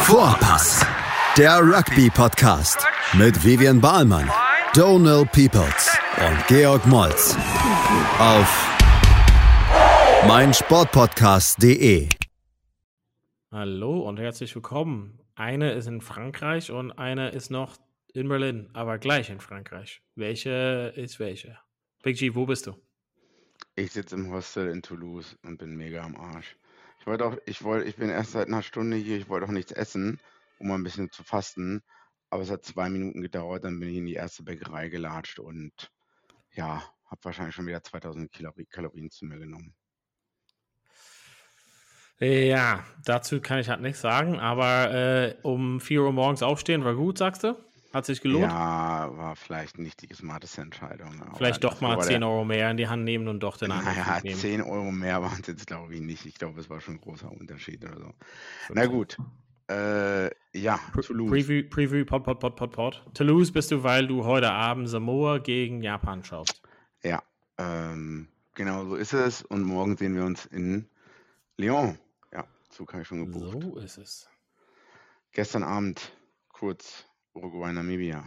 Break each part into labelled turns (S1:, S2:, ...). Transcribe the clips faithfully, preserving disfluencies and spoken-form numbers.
S1: Vorpass, der Rugby-Podcast mit Vivian Bahlmann, Donald Peoples und Georg Moltz auf meinsportpodcast punkt de.
S2: Hallo und herzlich willkommen. Eine ist in Frankreich und eine ist noch in Berlin, aber gleich in Frankreich. Welche ist welche? Big G, wo bist du?
S3: Ich sitze im Hostel in Toulouse und bin mega am Arsch. Ich wollte auch, ich wollte, ich bin erst seit einer Stunde hier, ich wollte auch nichts essen, um mal ein bisschen zu fasten. Aber es hat zwei Minuten gedauert, dann bin ich in die erste Bäckerei gelatscht und ja, habe wahrscheinlich schon wieder zweitausend Kalorien, Kalorien zu mir genommen.
S2: Ja, dazu kann ich halt nichts sagen, aber äh, um vier Uhr morgens aufstehen war gut, sagst du? Hat sich gelohnt?
S3: Ja, war vielleicht nicht die smarteste Entscheidung. Aber
S2: Vielleicht doch
S3: das
S2: mal
S3: war
S2: zehn
S3: der,
S2: Euro mehr in die Hand nehmen und doch den anderen
S3: naja,
S2: Flug nehmen.
S3: zehn Euro mehr waren es jetzt, glaube ich, nicht. Ich glaube, es war schon ein großer Unterschied oder so.
S2: So
S3: Na
S2: zehn.
S3: gut, äh, ja,
S2: Pre
S3: Toulouse.
S2: Preview, Preview, Pod, Pod, Pod, Pod, Pod. Toulouse bist du, weil du heute Abend Samoa gegen Japan schaust.
S3: Ja, ähm, genau so ist es. Und morgen sehen wir uns in Lyon. Ja, Zug habe ich schon gebucht.
S2: So ist es.
S3: Gestern Abend kurz Uruguay, Namibia.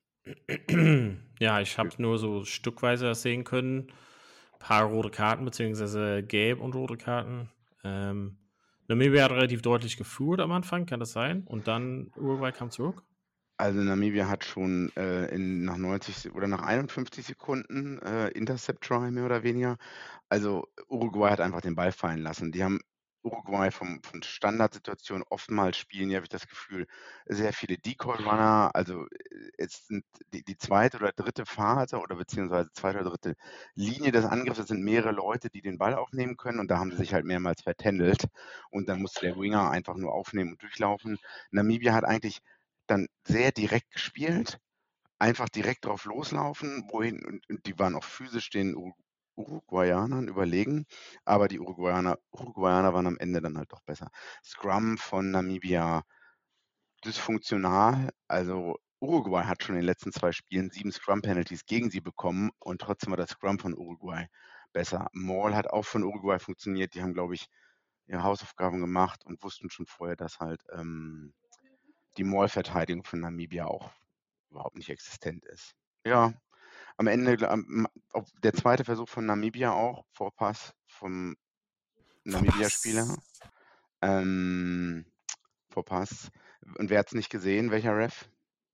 S2: Ja, ich habe nur so stückweise das sehen können. Ein paar rote Karten, beziehungsweise gelb und rote Karten. Ähm, Namibia hat relativ deutlich geführt am Anfang, kann das sein? Und dann Uruguay kam zurück?
S3: Also Namibia hat schon äh, in, nach neunzig Se- oder nach einundfünfzig Sekunden äh, Intercept Try mehr oder weniger. Also Uruguay hat einfach den Ball fallen lassen. Die haben Uruguay vom, von Standardsituationen oftmals spielen, hier habe ich das Gefühl, sehr viele Decoy-Runner. Also äh, es sind die, die zweite oder dritte Phase oder beziehungsweise zweite oder dritte Linie des Angriffs. Es sind mehrere Leute, die den Ball aufnehmen können und da haben sie sich halt mehrmals vertändelt und dann musste der Winger einfach nur aufnehmen und durchlaufen. Namibia hat eigentlich dann sehr direkt gespielt, einfach direkt drauf loslaufen, wohin und, und die waren auch physisch den Uru- Uruguayanern überlegen, aber die Uruguayaner, Uruguayaner waren am Ende dann halt doch besser. Scrum von Namibia dysfunktional, also Uruguay hat schon in den letzten zwei Spielen sieben Scrum-Penalties gegen sie bekommen und trotzdem war das Scrum von Uruguay besser. Maul hat auch von Uruguay funktioniert, die haben, glaube ich, ihre Hausaufgaben gemacht und wussten schon vorher, dass halt ähm, die Maul-Verteidigung von Namibia auch überhaupt nicht existent ist. Ja, am Ende, gl- am- auf der zweite Versuch von Namibia auch, Vorpass vom Namibia-Spieler. Ähm, Vorpass. Und wer hat es nicht gesehen? Welcher Ref?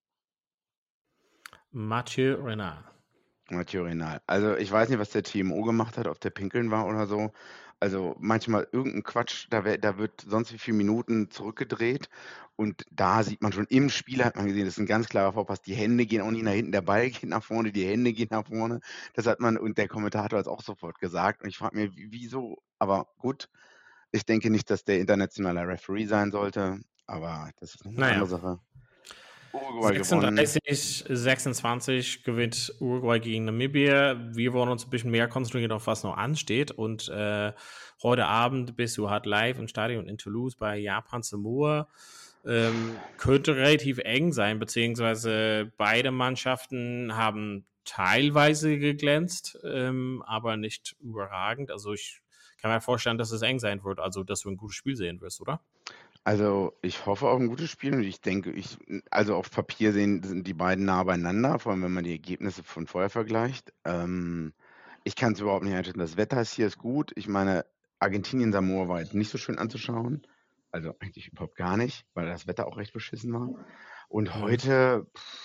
S2: Mathieu Renard.
S3: Mathieu Renal. Also ich weiß nicht, was der T M O gemacht hat, ob der pinkeln war oder so. Also manchmal irgendein Quatsch, da, wär, da wird sonst wie viele Minuten zurückgedreht und da sieht man schon im Spiel, hat man gesehen, das ist ein ganz klarer Vorpass, die Hände gehen auch nicht nach hinten, der Ball geht nach vorne, die Hände gehen nach vorne. Das hat man und der Kommentator hat es auch sofort gesagt und ich frage mich, wie- wieso? Aber gut, ich denke nicht, dass der internationaler Referee sein sollte, aber das ist noch eine
S2: Naja.
S3: andere Sache. Uruguay gewonnen.
S2: sechsunddreißig sechsundzwanzig gewinnt Uruguay gegen Namibia. Wir wollen uns ein bisschen mehr konzentrieren auf was noch ansteht. Und äh, heute Abend bist du halt live im Stadion in Toulouse bei Japan Samoa. Ähm, könnte relativ eng sein, beziehungsweise beide Mannschaften haben teilweise geglänzt, ähm, aber nicht überragend. Also ich kann mir vorstellen, dass es eng sein wird, also dass du ein gutes Spiel sehen wirst, oder?
S3: Also, ich hoffe auf ein gutes Spiel und ich denke, ich also auf Papier sehen sind die beiden nah beieinander, vor allem wenn man die Ergebnisse von vorher vergleicht. Ähm, ich kann es überhaupt nicht einschätzen. Das Wetter ist hier ist gut. Ich meine, Argentinien, Samoa war jetzt nicht so schön anzuschauen. Also eigentlich überhaupt gar nicht, weil das Wetter auch recht beschissen war. Und
S2: Mhm.
S3: heute,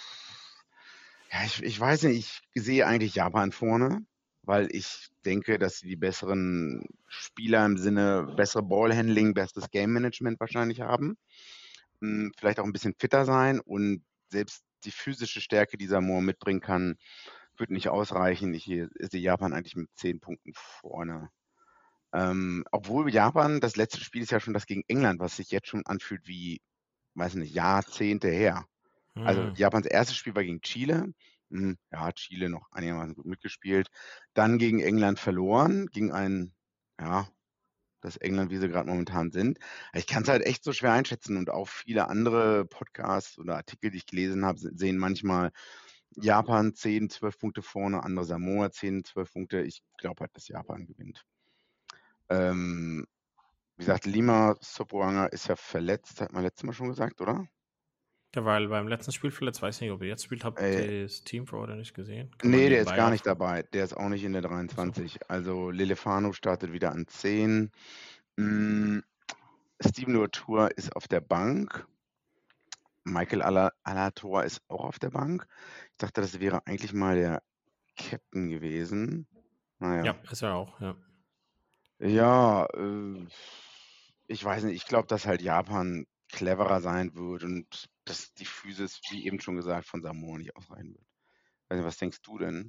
S3: ja, ich, ich weiß nicht, ich sehe eigentlich Japan vorne, weil ich denke, dass sie die besseren Spieler im Sinne bessere Ballhandling, besseres Game Management wahrscheinlich haben. Hm, vielleicht auch ein bisschen fitter sein und selbst die physische Stärke, die Samoa mitbringen kann, wird nicht ausreichen. Ich sehe Japan eigentlich mit zehn Punkten vorne. Ähm, obwohl Japan, das letzte Spiel ist ja schon das gegen England, was sich jetzt schon anfühlt wie, weiß nicht, Jahrzehnte her. Also
S2: Mhm.
S3: Japans erstes Spiel war gegen Chile. Hm, ja, hat Chile noch einigermaßen gut mitgespielt. Dann gegen England verloren, gegen ein, ja, das England, wie sie gerade momentan sind. Ich kann es halt echt so schwer einschätzen und auch viele andere Podcasts oder Artikel, die ich gelesen habe, se- sehen manchmal Japan zehn, zwölf Punkte vorne, andere Samoa zehn, zwölf Punkte. Ich glaube halt, dass Japan gewinnt. Ähm, Wie gesagt, Lima Sopoaga ist ja verletzt, hat man letztes Mal schon gesagt, oder?
S2: Der war beim letzten Spiel verletzt, weiß nicht, ob er jetzt spielt, habe
S3: Äh,
S2: das Team vor oder nicht gesehen. Kann man
S3: nee, der ist
S2: nebenbei
S3: gar
S2: auch.
S3: nicht dabei. Der ist auch nicht in der
S2: So.
S3: dreiundzwanzig. Also Lelefano startet wieder an zehn. Mm, Steven Latour ist auf der Bank. Michael Ala- Alator ist auch auf der Bank. Ich dachte, das wäre eigentlich mal der Captain gewesen. Naja.
S2: Ja, ist er auch, ja.
S3: Ja, äh, ich weiß nicht. Ich glaube, dass halt Japan cleverer sein wird und dass die Physis, wie eben schon gesagt, von Samoa nicht ausreichen wird. Weiß nicht, was denkst du denn?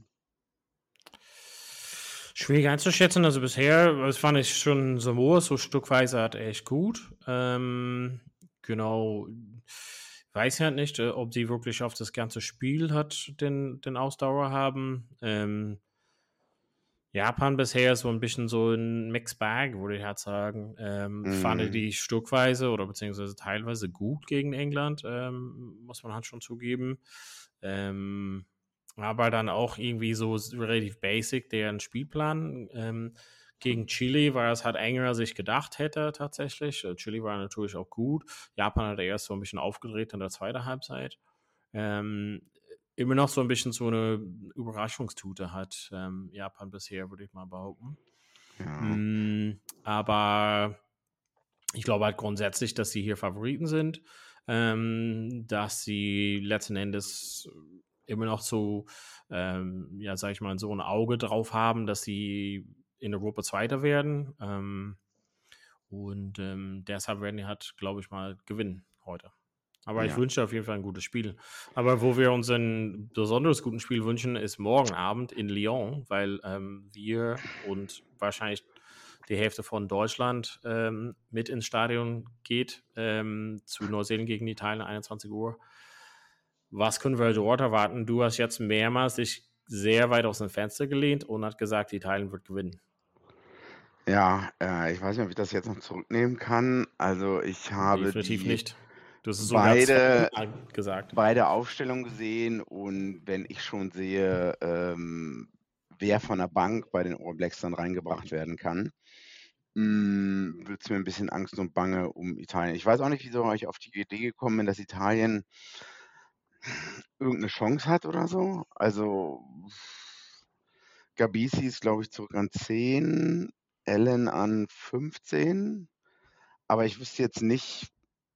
S2: Schwierig einzuschätzen, also bisher, das fand ich schon Samoa so stückweise hat echt gut. Ähm, genau, weiß ja nicht, äh, ob die wirklich auf das ganze Spiel hat den, den Ausdauer haben. Ähm, Japan bisher ist so ein bisschen so ein Mixed Bag, würde ich halt sagen. Ähm, fand ich
S3: Mm,
S2: die stückweise oder beziehungsweise teilweise gut gegen England, ähm, muss man halt schon zugeben. Ähm, aber dann auch irgendwie so s- relativ basic deren Spielplan. Ähm, gegen Chile war es halt enger, als ich gedacht hätte tatsächlich. Äh, Chile war natürlich auch gut. Japan hat erst so ein bisschen aufgedreht in der zweiten Halbzeit. Ähm, immer noch so ein bisschen so eine Überraschungstute hat ähm, Japan bisher, würde ich mal behaupten.
S3: ja,
S2: Mm, aber ich glaube halt grundsätzlich, dass sie hier Favoriten sind, ähm, dass sie letzten Endes immer noch so, ähm, ja, sag ich mal, so ein Auge drauf haben, dass sie in Europa Zweiter werden. Ähm, und ähm, deshalb werden die halt, glaube ich mal, gewinnen heute. Aber ich
S3: ja,
S2: wünsche auf jeden Fall ein gutes Spiel. Aber wo wir uns ein besonders gutes Spiel wünschen, ist morgen Abend in Lyon, weil ähm, wir und wahrscheinlich die Hälfte von Deutschland ähm, mit ins Stadion geht ähm, zu Neuseeland gegen Italien, einundzwanzig Uhr. Was können wir dort erwarten? Du hast jetzt mehrmals dich sehr weit aus dem Fenster gelehnt und hat gesagt, Italien wird gewinnen.
S3: ja, äh, ich weiß nicht, ob ich das jetzt noch zurücknehmen kann. Also ich habe
S2: Definitiv
S3: die
S2: nicht. Du hast es sogar
S3: beide,
S2: zweimal gesagt.
S3: beide Aufstellungen gesehen und wenn ich schon sehe, ähm, wer von der Bank bei den All Blacks dann reingebracht werden kann, wird es mir ein bisschen Angst und Bange um Italien. Ich weiß auch nicht, wieso ich auf die Idee gekommen bin, dass Italien irgendeine Chance hat oder so. Also Gabisi ist, glaube ich, zurück an zehn, Allen an fünfzehn. Aber ich wüsste jetzt nicht,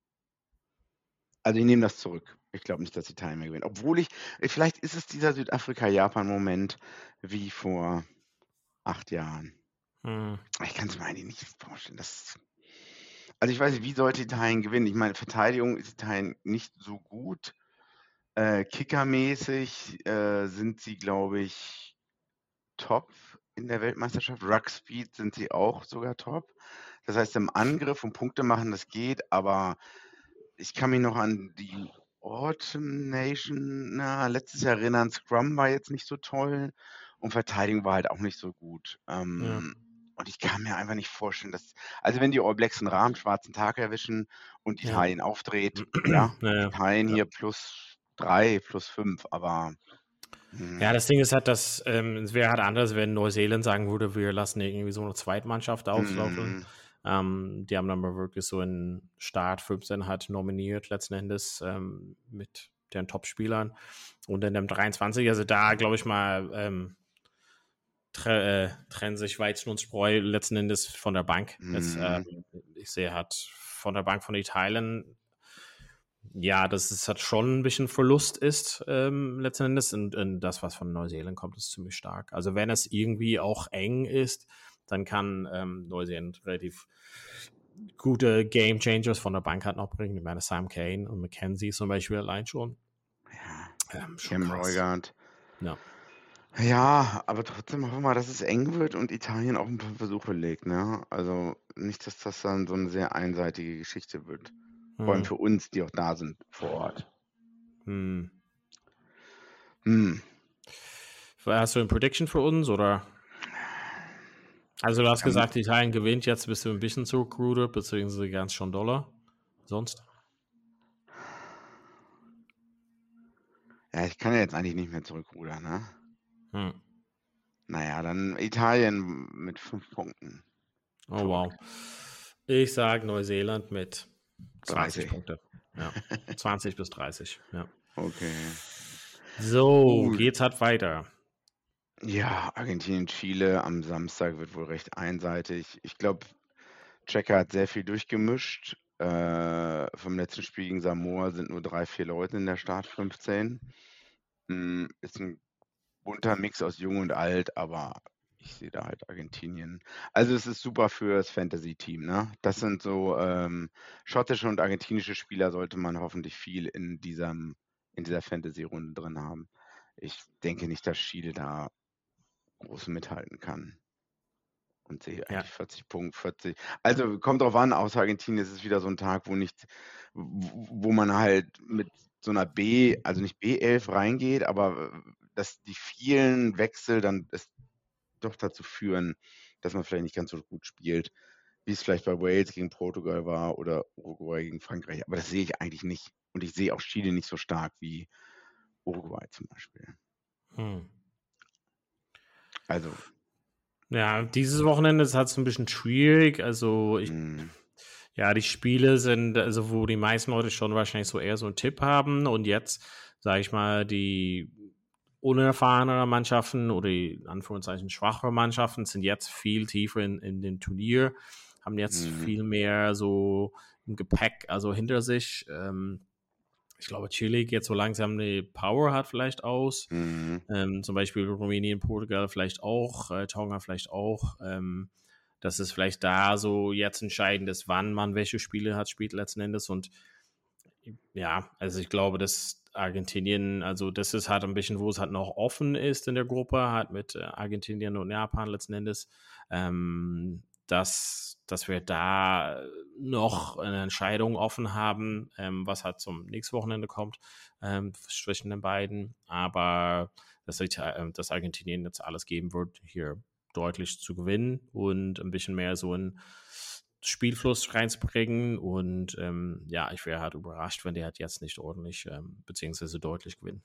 S3: also ich nehme das zurück. Ich glaube nicht, dass Italien mehr gewinnt. Obwohl ich, vielleicht ist es dieser Südafrika-Japan-Moment wie vor acht Jahren.
S2: Hm.
S3: Ich kann es mir eigentlich nicht vorstellen. Das, also ich weiß nicht, wie sollte Italien gewinnen? Ich meine, Verteidigung ist Italien nicht so gut. Äh, Kickermäßig äh, sind sie, glaube ich, top in der Weltmeisterschaft. Ruckspeed sind sie auch sogar top. Das heißt, im Angriff und Punkte machen, das geht, aber ich kann mich noch an die Autumn Nation na, letztes Jahr erinnern. Scrum war jetzt nicht so toll und Verteidigung war halt auch nicht so gut. Ähm,
S2: Ja.
S3: Und ich kann mir einfach nicht vorstellen, dass, also wenn die All Blacks einen rahmenschwarzen Tag erwischen und
S2: Ja.
S3: Italien aufdreht, ja,
S2: Naja.
S3: Italien
S2: Ja.
S3: hier plus drei, plus fünf, aber
S2: Ja, das Ding ist halt, dass ähm, es wäre halt anders, wenn Neuseeland sagen würde, wir lassen irgendwie so eine Zweitmannschaft auflaufen.
S3: mm,
S2: Ähm, die haben dann mal wirklich so einen Start fünfzehn halt nominiert, letzten Endes ähm, mit den Top-Spielern. Und in dem dreiundzwanzig, also da glaube ich mal, ähm, tre äh, trennen sich Weizen und Spreu letzten Endes von der Bank. Es,
S3: mm,
S2: ähm, ich sehe halt von der Bank von Italien, ja, dass es halt schon ein bisschen Verlust ist, ähm, letzten Endes. Und, und das, was von Neuseeland kommt, ist ziemlich stark. Also wenn es irgendwie auch eng ist, dann kann ähm, Neuseeland relativ gute Game Changers von der Bank halt noch bringen. Ich meine, Sam Kane und McKenzie zum Beispiel allein schon.
S3: ja,
S2: Ähm, schon
S3: Cam
S2: krass.
S3: Roigard.
S2: Ja.
S3: Ja, aber trotzdem hoffen wir mal, dass es eng wird und Italien auch ein paar Versuche legt, ne? Also nicht, dass das dann so eine sehr einseitige Geschichte wird. Vor allem
S2: Hm.
S3: für uns, die auch da sind vor Ort.
S2: Hm.
S3: Hm.
S2: Hast du eine Prediction für uns, oder? Also du hast
S3: Ja, mu-
S2: gesagt, Italien gewinnt, jetzt bist du ein bisschen zurückgerudert, beziehungsweise ganz schon Dollar. Sonst?
S3: ja, ich kann ja jetzt eigentlich nicht mehr zurückrudern, ne?
S2: Hm.
S3: Naja, dann Italien mit fünf Punkten.
S2: Oh
S3: Zurück.
S2: wow. Ich sage Neuseeland mit zwanzig
S3: dreißig.
S2: Punkte. Ja, zwanzig bis dreißig, ja.
S3: Okay.
S2: So,
S3: Gut.
S2: geht's halt weiter.
S3: Ja, Argentinien, Chile am Samstag wird wohl recht einseitig. Ich glaube, Checker hat sehr viel durchgemischt. Äh, vom letzten Spiel gegen Samoa sind nur drei, vier Leute in der Start fünfzehn. Hm, ist ein bunter Mix aus Jung und Alt, aber ich sehe da halt Argentinien. Also es ist super für das Fantasy-Team, ne? Das sind so ähm, schottische und argentinische Spieler sollte man hoffentlich viel in diesem, in dieser Fantasy-Runde drin haben. Ich denke nicht, dass Chile da groß mithalten kann. Und sehe
S2: Ja.
S3: eigentlich vierzig Punkte, vierzig. Also kommt drauf an, außer Argentinien ist es wieder so ein Tag, wo nicht, wo wo man halt mit so einer B, also nicht B elf reingeht, aber äh, dass die vielen Wechsel dann es doch dazu führen, dass man vielleicht nicht ganz so gut spielt, wie es vielleicht bei Wales gegen Portugal war oder Uruguay gegen Frankreich. Aber das sehe ich eigentlich nicht. Und ich sehe auch Chile nicht so stark wie Uruguay zum Beispiel.
S2: Hm.
S3: Also,
S2: Ja, dieses Wochenende ist halt so ein bisschen schwierig. Also, ich,
S3: mh,
S2: ja, die Spiele sind, also wo die meisten Leute schon wahrscheinlich so eher so einen Tipp haben. Und jetzt, sage ich mal, die unerfahrenere Mannschaften oder die in Anführungszeichen schwachere Mannschaften sind jetzt viel tiefer in, in dem Turnier, haben jetzt
S3: mh,
S2: viel mehr so im Gepäck, also hinter sich. Ähm, ich glaube, Chile geht so langsam eine Power hat vielleicht aus.
S3: mh.
S2: Ähm, zum Beispiel Rumänien, Portugal vielleicht auch, äh, Tonga vielleicht auch. Ähm, dass es vielleicht da so jetzt entscheidend ist, wann man welche Spiele hat, spielt letzten Endes. Und ja, also ich glaube, dass Argentinien, also das ist halt ein bisschen, wo es halt noch offen ist in der Gruppe, halt mit äh, Argentinien und Japan letzten Endes, ähm, dass, dass wir da noch eine Entscheidung offen haben, ähm, was halt zum nächsten Wochenende kommt, ähm, zwischen den beiden. Aber dass, ich, äh, dass Argentinien jetzt alles geben wird, hier deutlich zu gewinnen und ein bisschen mehr so ein Spielfluss reinzubringen. Und ähm, ja, ich wäre halt überrascht, wenn die halt jetzt nicht ordentlich ähm, beziehungsweise deutlich gewinnen.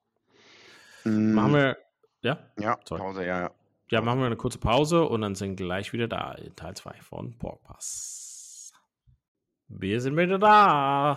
S2: Machen
S3: Mh,
S2: wir, ja?
S3: ja,
S2: Sorry.
S3: Pause, ja, ja.
S2: Ja,
S3: Pause.
S2: machen wir eine kurze Pause und dann sind gleich wieder da in Teil zwei von Porkpass. Wir sind wieder da.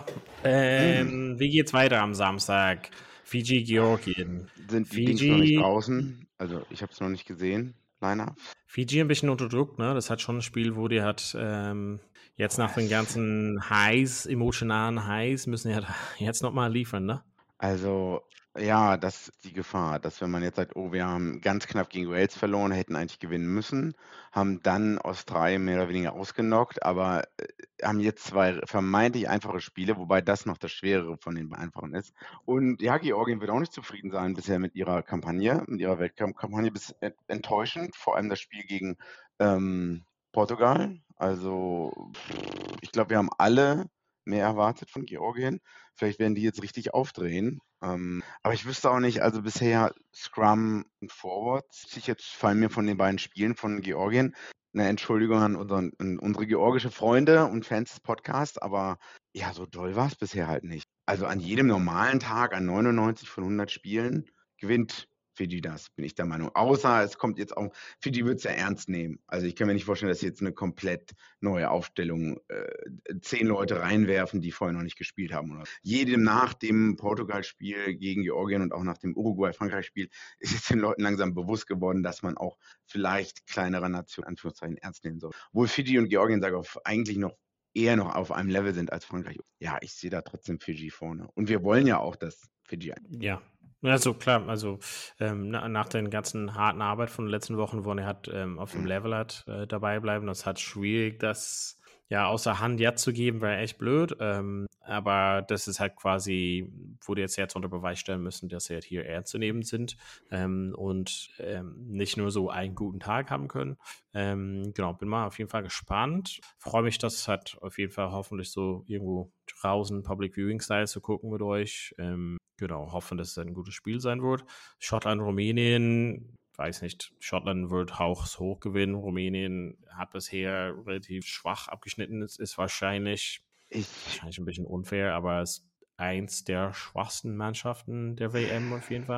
S2: Ähm,
S3: Mm.
S2: Wie geht's weiter am Samstag? Fiji, Georgien.
S3: Sind die Dings noch nicht
S2: Fiji,
S3: draußen? Also ich habe es noch nicht gesehen, Line-Up.
S2: Fiji ein bisschen unter Druck, ne? Das hat schon ein Spiel, wo die hat ähm, jetzt nach den ganzen Highs, emotionalen Highs, müssen die halt jetzt nochmal liefern, ne?
S3: Also, ja, das ist die Gefahr, dass wenn man jetzt sagt, oh, wir haben ganz knapp gegen Wales verloren, hätten eigentlich gewinnen müssen, haben dann Australien mehr oder weniger ausgenockt, aber äh, haben jetzt zwei vermeintlich einfache Spiele, wobei das noch das Schwerere von den einfachen ist. Und ja, Georgien wird auch nicht zufrieden sein bisher mit ihrer Kampagne, mit ihrer Weltcup-Kampagne, bis ent- enttäuschend, vor allem das Spiel gegen ähm, Portugal. Also, pff, ich glaube, wir haben alle mehr erwartet von Georgien. Vielleicht werden die jetzt richtig aufdrehen. Ähm, aber ich wüsste auch nicht, also bisher Scrum und Forwards. Ich jetzt fallen mir von den beiden Spielen von Georgien eine Entschuldigung an, unseren, an unsere georgische Freunde und Fans des Podcasts, aber ja, so doll war es bisher halt nicht. Also an jedem normalen Tag, an neunundneunzig von hundert Spielen, gewinnt Fiji das, bin ich der Meinung. Außer es kommt jetzt auch, Fiji wird es ja ernst nehmen. Also ich kann mir nicht vorstellen, dass sie jetzt eine komplett neue Aufstellung, äh, zehn Leute reinwerfen, die vorher noch nicht gespielt haben. Oder jedem nach dem Portugal-Spiel gegen Georgien und auch nach dem Uruguay-Frankreich-Spiel ist es den Leuten langsam bewusst geworden, dass man auch vielleicht kleinere Nationen, Anführungszeichen, ernst nehmen soll. Obwohl Fiji und Georgien, sage ich, eigentlich noch eher noch auf einem Level sind als Frankreich. Ja, ich sehe da trotzdem Fiji vorne. Und wir wollen ja auch, dass Fiji ein.
S2: Ja. Also klar, also ähm, na, nach den ganzen harten Arbeit von den letzten Wochen, wo er hat ähm, auf dem
S3: Mhm.
S2: Level hat äh, dabei bleiben, das hat schwierig, das ja außer Hand jetzt zu geben, wäre echt blöd. Ähm, aber das ist halt quasi, wo die jetzt jetzt unter Beweis stellen müssen, dass sie halt hier ernst zu nehmen sind ähm, und ähm, nicht nur so einen guten Tag haben können. Ähm, genau, bin mal auf jeden Fall gespannt. Freue mich, dass es halt auf jeden Fall hoffentlich so irgendwo draußen Public Viewing Style zu gucken mit euch. Ähm, genau, hoffen, dass es ein gutes Spiel sein wird. Schottland, Rumänien, weiß nicht, Schottland wird haushoch gewinnen. Rumänien hat bisher relativ schwach abgeschnitten. Es ist wahrscheinlich,
S3: Ich,
S2: wahrscheinlich ein bisschen unfair, aber es ist eins der schwachsten Mannschaften der W M auf jeden Fall.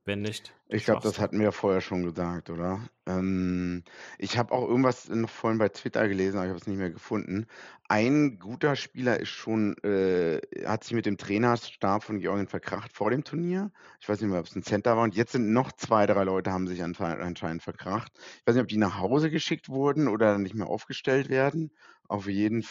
S2: wenn nicht die
S3: Ich glaube, das
S2: schwachste.
S3: hatten wir ja vorher schon gesagt, oder? Ähm, ich habe auch irgendwas noch vorhin bei Twitter gelesen, aber ich habe es nicht mehr gefunden. Ein guter Spieler ist schon äh, hat sich mit dem Trainerstab von Georgien verkracht vor dem Turnier. Ich weiß nicht mehr, ob's 'n Center war und jetzt sind noch zwei, drei Leute haben sich anfei anscheinend verkracht. Ich weiß nicht, ob die nach Hause geschickt wurden oder nicht mehr aufgestellt werden. Auf jeden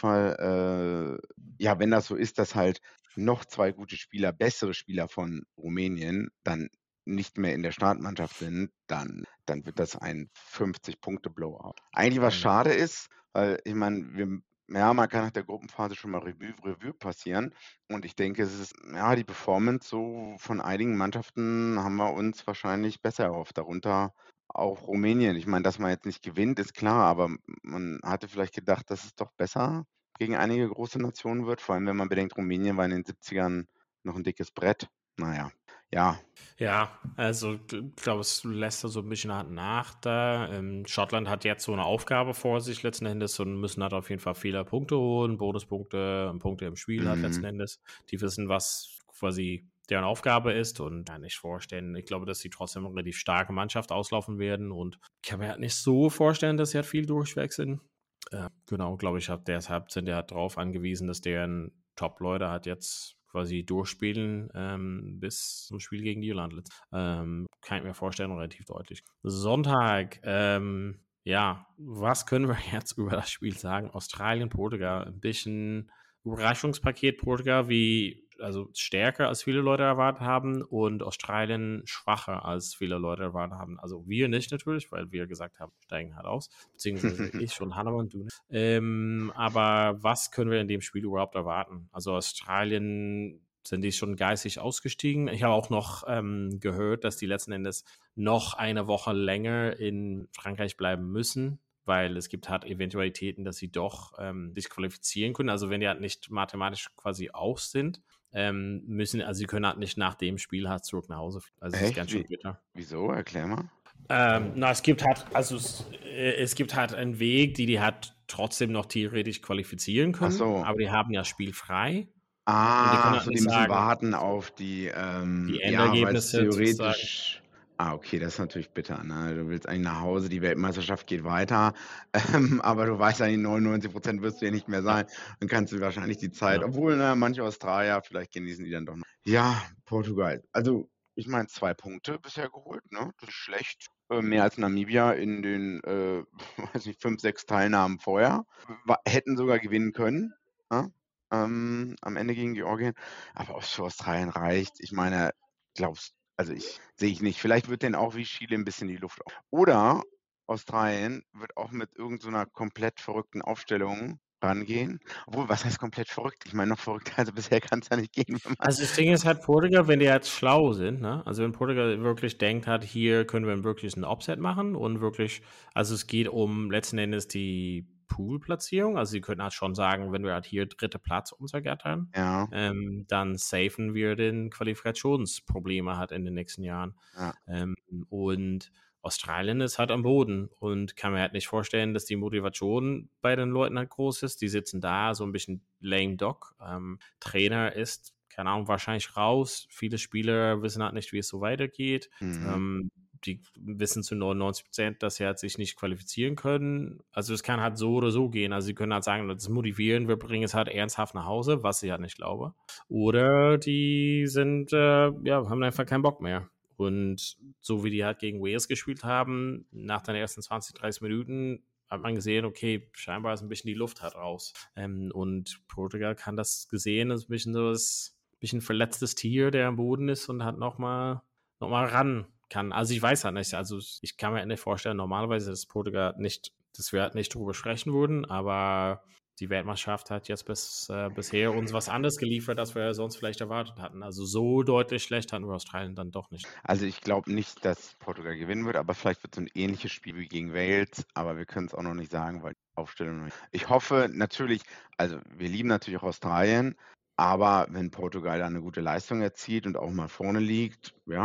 S3: Fall, äh, ja, wenn das so ist, dass halt noch zwei gute Spieler, bessere Spieler von Rumänien dann nicht mehr in der Startmannschaft sind, dann dann wird das ein fünfzig-Punkte-Blowout. Eigentlich was
S2: Mhm.
S3: schade ist, weil ich meine, wir ja, man kann nach der Gruppenphase schon mal Revue Revue passieren und ich denke, es ist ja, die Performance so von einigen Mannschaften haben wir uns wahrscheinlich besser erhofft, darunter auch Rumänien. Ich meine, dass man jetzt nicht gewinnt, ist klar, aber m man hatte vielleicht gedacht, dass es doch besser gegen einige große Nationen wird, vor allem wenn man bedenkt, Rumänien war in den siebzigern noch 'n dickes Brett. Na ja, ja.
S2: Ja, also ich glaube, es lässt da so ein bisschen halt nach da. Ähm, Schottland hat jetzt so eine Aufgabe vor sich letzten Endes und müssen halt auf jeden Fall viele Punkte holen, Bonuspunkte und Punkte im Spiel halt letzten
S3: Mhm.
S2: Endes. Die wissen, was quasi deren Aufgabe ist und kann nicht vorstellen. Ich glaube, dass sie trotzdem eine relativ starke Mannschaft auslaufen werden und ich kann mir halt nicht so vorstellen, dass sie halt viel durchwechseln. Äh, genau, glaube ich, hat deshalb sind die halt drauf angewiesen, dass deren Top-Leute halt jetzt quasi durchspielen ähm, bis zum Spiel gegen Irland. letzt- Ähm, kann ich mir vorstellen, relativ deutlich. Sonntag, ähm, ja, was können wir jetzt über das Spiel sagen? Australien, Portugal, ein bisschen Überraschungspaket Portugal, wie also stärker als viele Leute erwartet haben und Australien schwacher als viele Leute erwartet haben. Also wir nicht natürlich, weil wir gesagt haben, steigen halt aus, beziehungsweise ich und Hannemann, du nicht. Ähm, aber was können wir in dem Spiel überhaupt erwarten? Also Australien sind die schon geistig ausgestiegen. Ich habe auch noch ähm, gehört, dass die letzten Endes noch eine Woche länger in Frankreich bleiben müssen, weil es gibt halt Eventualitäten, dass sie doch ähm, disqualifizieren können. Also wenn die halt nicht mathematisch quasi aus sind, ähm, müssen, also sie können halt nicht nach dem Spiel halt zurück nach Hause. Also es ist
S3: Echt?
S2: ganz schön
S3: Wie
S2: bitter.
S3: wieso? Erklär mal.
S2: Ähm, na, es gibt halt, also es, äh, es gibt halt einen Weg, die die halt trotzdem noch theoretisch qualifizieren
S3: Ach
S2: können,
S3: so.
S2: aber die haben ja spielfrei und die können
S3: Ah, ach
S2: halt
S3: so, die
S2: nicht
S3: müssen
S2: sagen,
S3: warten auf die,
S2: die
S3: ähm ja, weil's
S2: Endergebnisse sozusagen.
S3: theoretisch ah, okay, das ist natürlich bitter, ne? Du willst eigentlich nach Hause, die Weltmeisterschaft geht weiter, ähm, aber du weißt eigentlich, neunundneunzig wirst du ja nicht mehr
S2: Ja,
S3: sein. Dann kannst du wahrscheinlich die Zeit
S2: ja.
S3: obwohl, na, manche Australier, vielleicht genießen die dann doch noch. Ja, Portugal. Also, ich meine, zwei Punkte bisher geholt, ne? Das ist schlecht. Äh, mehr als Namibia in den, äh, weiß nicht, fünf, sechs Teilnahmen vorher. Wa hätten sogar gewinnen können, ne? Ähm, am Ende gegen Georgien. Aber ob's für Australien reicht, ich meine, glaubst also, ich sehe ich nicht. Vielleicht wird denen auch wie Chile 'n bisschen die Luft au oder Australien wird auch mit irgend so 'ner komplett verrückten Aufstellung rangehen. Obwohl, was heißt komplett verrückt? Ich meine, noch verrückter als bisher kann's ja nicht gehen, wenn man
S2: Also das Ding ist halt, Portugal, wenn die jetzt schlau sind, ne? Also wenn Portugal wirklich denkt hat, hier können wir wirklich ein Upset machen und wirklich, also es geht um letzten Endes die Pool-Platzierung. Also sie könnten halt schon sagen, wenn wir halt hier dritte Platz uns ergattern,
S3: ja,
S2: ähm, dann safen wir den Qualifikationsprobleme halt in den nächsten Jahren.
S3: ja.
S2: Ähm, und Australien ist halt am Boden und kann mir halt nicht vorstellen, dass die Motivation bei den Leuten halt groß ist. Die sitzen da so ein bisschen lame duck. Ähm, Trainer ist, keine Ahnung, wahrscheinlich raus. Viele Spieler wissen halt nicht, wie es so weitergeht.
S3: Mhm.
S2: Ähm, die wissen zu neunundneunzig Prozent, dass sie halt sich nicht qualifizieren können. Also es kann halt so oder so gehen. Also sie können halt sagen, das motivieren, wir bringen es halt ernsthaft nach Hause, was ich halt nicht glaube. Oder die sind, äh, ja, haben einfach keinen Bock mehr. Und so wie die halt gegen Wales gespielt haben, nach den ersten zwanzig, dreißig Minuten hat man gesehen, okay, scheinbar ist ein bisschen die Luft halt raus. Ähm, und Portugal kann das gesehen, ist ein bisschen so das bisschen verletztes Tier, der am Boden ist und hat nochmal noch mal ran kann. Also ich weiß halt nicht, also ich kann mir nicht vorstellen, normalerweise ist Portugal nicht, dass wir halt nicht drüber sprechen würden, aber die Weltmeisterschaft hat jetzt bis, äh, bisher uns was anderes geliefert, als wir sonst vielleicht erwartet hatten. Also so deutlich schlecht hatten wir Australien dann doch nicht.
S3: Also, ich glaube nicht, dass Portugal gewinnen wird, aber vielleicht wird so 'n ähnliches Spiel wie gegen Wales, aber wir können's auch noch nicht sagen, weil die Aufstellung noch nicht ich hoffe natürlich also, wir lieben natürlich auch Australien, aber wenn Portugal da 'ne gute Leistung erzielt und auch mal vorne liegt, ja,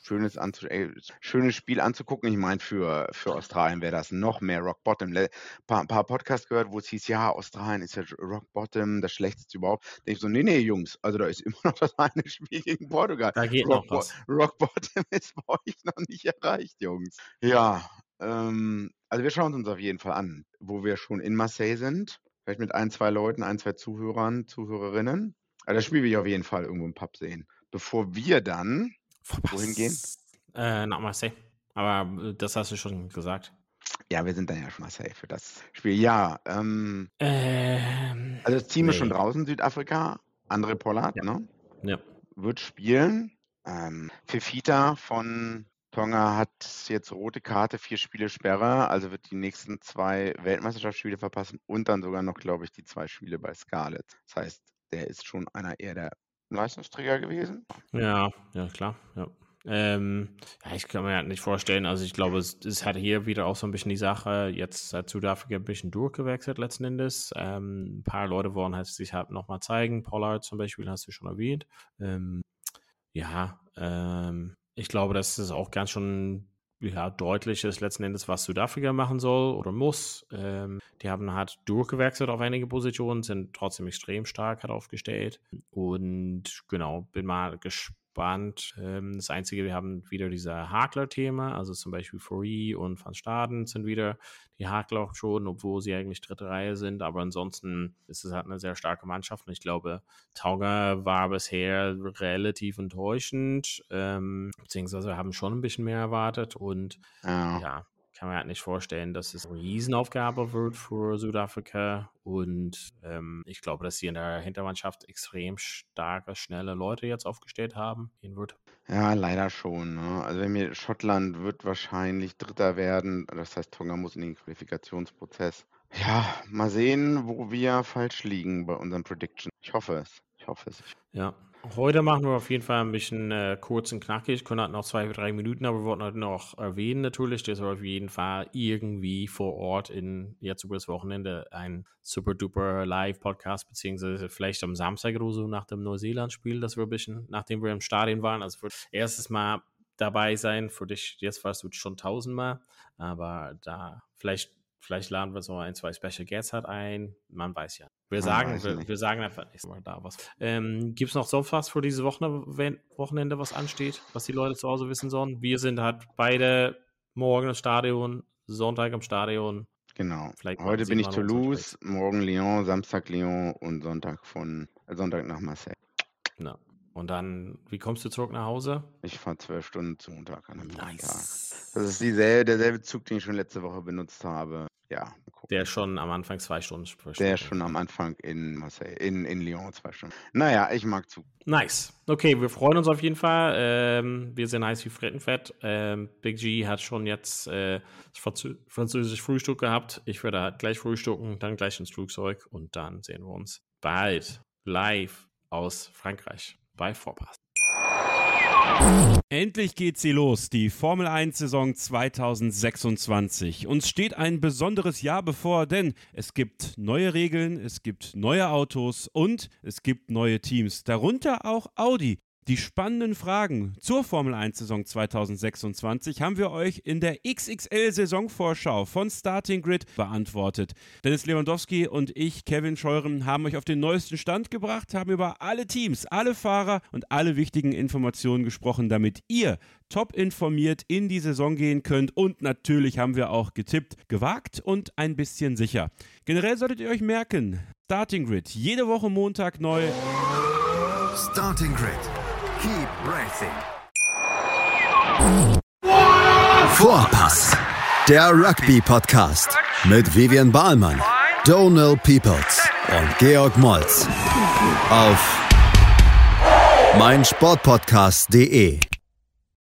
S3: schönes, anzu ey, schönes Spiel anzugucken. Ich meine, für, für Australien wäre das noch mehr Rock Bottom. Ein paar, paar Podcasts gehört, wo es hieß, ja, Australien ist ja Rock Bottom, das Schlechteste überhaupt. Da denke ich so, nee, nee, Jungs, also da ist immer noch das eine Spiel gegen Portugal.
S2: Da geht
S3: Rock,
S2: noch was.
S3: Rock Bottom ist bei euch noch nicht erreicht, Jungs. Ja, ähm, also wir schauen es uns auf jeden Fall an, wo wir schon in Marseille sind. Vielleicht mit ein, zwei Leuten, ein, zwei Zuhörern, Zuhörerinnen. Also das Spiel will ich auf jeden Fall irgendwo im Pub sehen. Bevor wir dann,
S2: Verpasst.
S3: wohin gehen?
S2: Äh, nach Marseille. Aber äh, das hast du schon gesagt.
S3: Ja, wir sind dann ja schon Marseille für das Spiel. Ja, ähm,
S2: Ähm,
S3: also das Team ist schon
S2: nee.
S3: draußen, Südafrika. André Pollard,
S2: Ja.
S3: ne?
S2: Ja.
S3: Wird spielen. Ähm, Fifita von Tonga hat jetzt rote Karte, vier Spiele Sperre, also wird die nächsten zwei Weltmeisterschaftsspiele verpassen und dann sogar noch, glaube ich, die zwei Spiele bei Scarlett. Das heißt, der ist schon einer eher der Leistungsträger gewesen.
S2: Ja, ja, klar. Ja. Ähm, ja, ich kann mir halt nicht vorstellen, also ich glaube, es, es hat hier wieder auch so ein bisschen die Sache, jetzt hat Südafrika ein bisschen durchgewechselt letzten Endes. Ähm, ein paar Leute wollen halt sich halt nochmal zeigen. Pollard zum Beispiel hast du schon erwähnt. Ähm, ja, ähm, ich glaube, dass es auch ganz schon ja, deutlich ist letzten Endes, was Südafrika machen soll oder muss. Ähm, die haben halt durchgewechselt auf einige Positionen, sind trotzdem extrem stark halt aufgestellt. Und genau, bin mal gespannt. Ähm, das Einzige, wir haben wieder diese Hakler-Thema, also zum Beispiel Fourie und Van Staden sind wieder die Hakler auch schon, obwohl sie eigentlich dritte Reihe sind. Aber ansonsten ist es halt eine sehr starke Mannschaft. Und ich glaube, Tonga war bisher relativ enttäuschend, ähm, beziehungsweise wir haben schon ein bisschen mehr erwartet. Und
S3: Ja.
S2: ja, kann man halt nicht vorstellen, dass es eine Riesenaufgabe wird für Südafrika. Und ähm, ich glaube, dass sie in der Hintermannschaft extrem starke, schnelle Leute jetzt aufgestellt haben. Gehen wird.
S3: Ja, leider schon. Ne? Also wenn mir Schottland wird wahrscheinlich Dritter werden, das heißt, Tonga muss in den Qualifikationsprozess. Ja, mal sehen, wo wir falsch liegen bei unseren Predictions. Ich hoffe es. Ich hoffe es.
S2: Ja. Heute machen wir auf jeden Fall ein bisschen äh, kurz und knackig, können halt noch zwei, drei Minuten, aber wir wollten halt noch erwähnen natürlich, dass wir auf jeden Fall irgendwie vor Ort in, jetzt über das Wochenende, ein super-duper Live-Podcast, beziehungsweise vielleicht am Samstag oder so nach dem Neuseeland-Spiel, dass wir ein bisschen, nachdem wir im Stadion waren, also wird erstes Mal dabei sein, für dich, jetzt warst du schon tausendmal, aber da vielleicht Vielleicht laden wir so ein, zwei Special Guests halt ein. Man weiß ja. Wir
S3: Man
S2: sagen,
S3: weiß
S2: wir,
S3: nicht.
S2: wir sagen einfach nicht mal da was. Ähm, Gibt es noch sonst was für dieses Wochenende, Wochenende, was ansteht, was die Leute zu Hause wissen sollen? Wir sind halt beide morgen im Stadion, Sonntag im Stadion.
S3: Genau.
S2: Vielleicht
S3: Heute
S2: sieht
S3: bin ich
S2: man uns
S3: Toulouse, morgen Lyon, Samstag Lyon und Sonntag von äh, Sonntag nach Marseille.
S2: Ja. Und dann, wie kommst du zurück nach Hause?
S3: Ich fahre zwölf Stunden zum Montag an einem Montag.
S2: Nice.
S3: Das ist dieselbe, derselbe Zug, den ich schon letzte Woche benutzt habe. Ja, mal gucken.
S2: Der ist schon am Anfang zwei Stunden.
S3: Der ist schon am Anfang in Marseille, in, in Lyon zwei Stunden. Naja, ich mag Zug.
S2: Nice. Okay, wir freuen uns auf jeden Fall. Ähm, wir sind heiß wie Frittenfett. Ähm, Big G hat schon jetzt äh, das Franzö- französische Frühstück gehabt. Ich werde halt gleich frühstücken, dann gleich ins Flugzeug und dann sehen wir uns bald live aus Frankreich bei Vorpass.
S4: Endlich geht sie los, die Formel eins Saison zwanzig sechsundzwanzig. Uns steht ein besonderes Jahr bevor, denn es gibt neue Regeln, es gibt neue Autos und es gibt neue Teams, darunter auch Audi. Die spannenden Fragen zur Formel eins Saison zwanzig sechsundzwanzig haben wir euch in der X X L-Saisonvorschau von Starting Grid beantwortet. Dennis Lewandowski und ich, Kevin Scheuren, haben euch auf den neuesten Stand gebracht, haben über alle Teams, alle Fahrer und alle wichtigen Informationen gesprochen, damit ihr top informiert in die Saison gehen könnt. Und natürlich haben wir auch getippt, gewagt und ein bisschen sicher. Generell solltet ihr euch merken, Starting Grid, jede Woche Montag neu.
S1: Starting Grid. Keep racing. Vorpass. Der Rugby-Podcast mit Vivian Bahlmann, Donald Peoples und Georg Moltz auf meinsportpodcast punkt de.